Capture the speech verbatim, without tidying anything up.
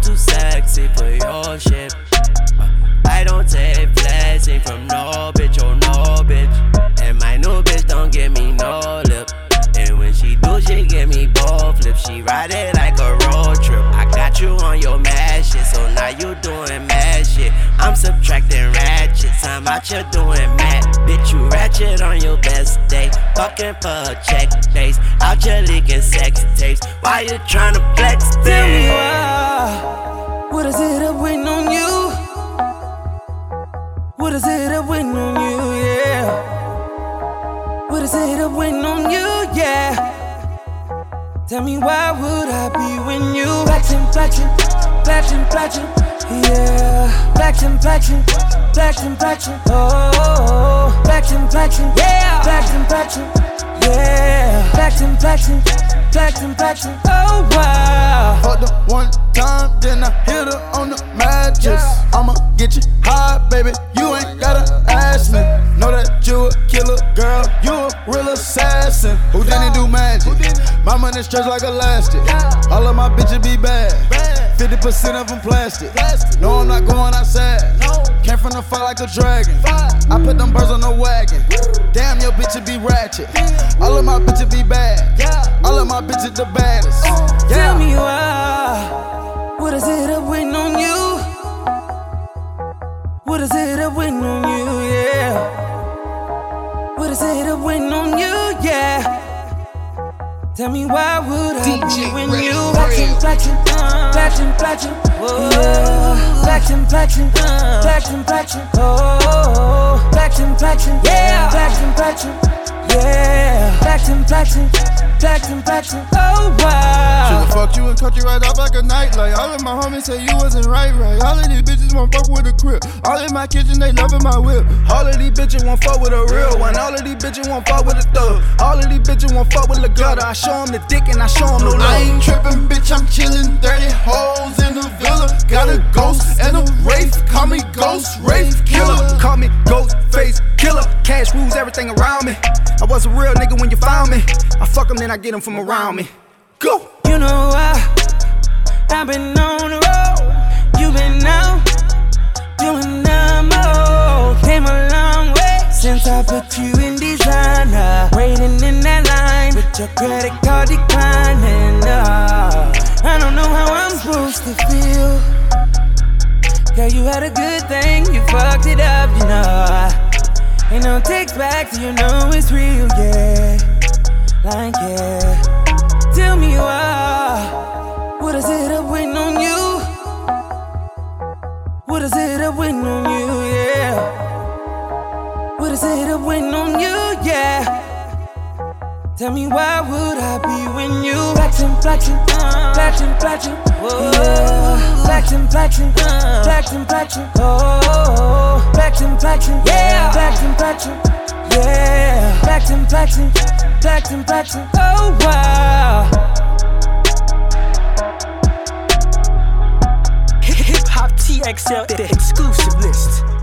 too sexy for your shit. Uh, I don't take flexing from no bitch, oh no bitch. And my new bitch don't give me no lip. And when she do, she give me both flips. She ride it like a road trip. I got you on your mad shit, so now you doing mad shit. I'm subtracting ratchets, I'm out here doing mad. Bitch, you ratchet on your best day. Fucking for a check base. Out here leaking sex tapes. Why you tryna flex, bitch? Tell me why. What is it up waiting on you? What is it up waiting on you, yeah? What is it up waiting on you, yeah? Tell me why would I be when you flexin', flexin', flexin', flexin', yeah. Flexin', flexin', flexin', flexin', oh. Flexin', flexin', yeah. Flexin', flexin', yeah. Flexin', flexin', flexin', flexin', oh wow. Fucked her one time, then I hit her on the mattress. I'ma get you high, baby. You ain't gotta ask me. Know that you a killer, girl. You a real assassin. Who didn't do magic? My money stretch like elastic. All of my bitches be bad. fifty percent of them plastic. No, I'm not going outside. Came from the fight like a dragon. I put them birds on the wagon. Damn, your bitches be ratchet. All of my bitches be bad. All of my bitches the baddest. Tell me why. What is it up waiting on you? What is it up waiting on you, yeah? What is it up waiting on you, yeah? Tell me why would I be when you flexin', flexin', flexin', flexin', yeah. Flexin', flexin', flexin', flexin', oh. Flexin', flexin', yeah. Flexin', flexin', yeah. Flexin', flexin', flexin', flexin', oh wow. Should've fucked you and cut you right off like a nightlight. All of my homies say you wasn't right, right. All of these bitches won't fuck with a crib. All in my kitchen, they loving my whip. All of these bitches won't fuck with a real one. All of these bitches won't fuck with a thug. All of these bitches won't fuck with a gutter. I show them the dick and I show them no love. I ain't trippin', bitch, I'm chillin'. thirty hoes in the villa. Got a ghost and a wraith. Call me Ghost Wraith Killer. Call me Ghost Face Killer. Cash rules everything around me. I was a real nigga when you found me. I fuck them, then I get them from around me. Go! You know I, I've been on the road. You been out, doing number. Came a long way since I put you in designer. Waiting in that line with your credit card declining. Uh, I don't know how I'm supposed to feel. Girl, you had a good thing, you fucked it up, you know. Ain't no takes back, so you know it's real, yeah. Like, yeah. Tell me why. What is it up waiting on you? What is it up waiting on you, yeah? What is it up waiting on you, yeah? Tell me why would I be when you flexin', flexin', flexin', flexin', yeah. Flexin', flexin', flexin', flexin', oh. Flexin', flexin', yeah. Flexin', flexin', yeah. Flexin', flexin', flexin', flexin', oh wow. Hip Hop T X L, the exclusive list.